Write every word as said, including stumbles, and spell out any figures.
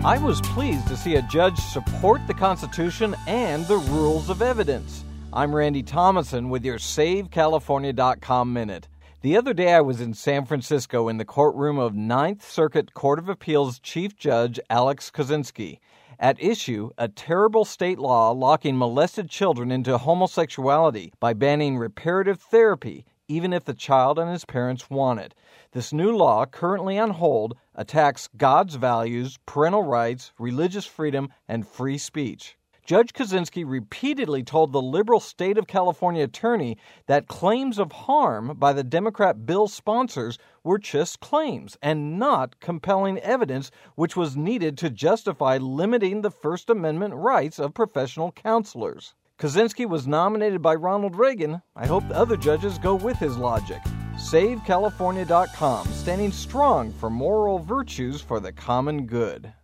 I was pleased to see a judge support the Constitution and the rules of evidence. I'm Randy Thomason with your Save California dot com Minute. The other day I was in San Francisco in the courtroom of Ninth Circuit Court of Appeals Chief Judge Alex Kozinski. At issue, a terrible state law locking molested children into homosexuality by banning reparative therapy, even if the child and his parents want it. This new law, currently on hold, attacks God's values, parental rights, religious freedom, and free speech. Judge Kozinski repeatedly told the liberal state of California attorney that claims of harm by the Democrat bill sponsors were just claims and not compelling evidence which was needed to justify limiting the First Amendment rights of professional counselors. Kozinski was nominated by Ronald Reagan. I hope the other judges go with his logic. Save California dot com, standing strong for moral virtues for the common good.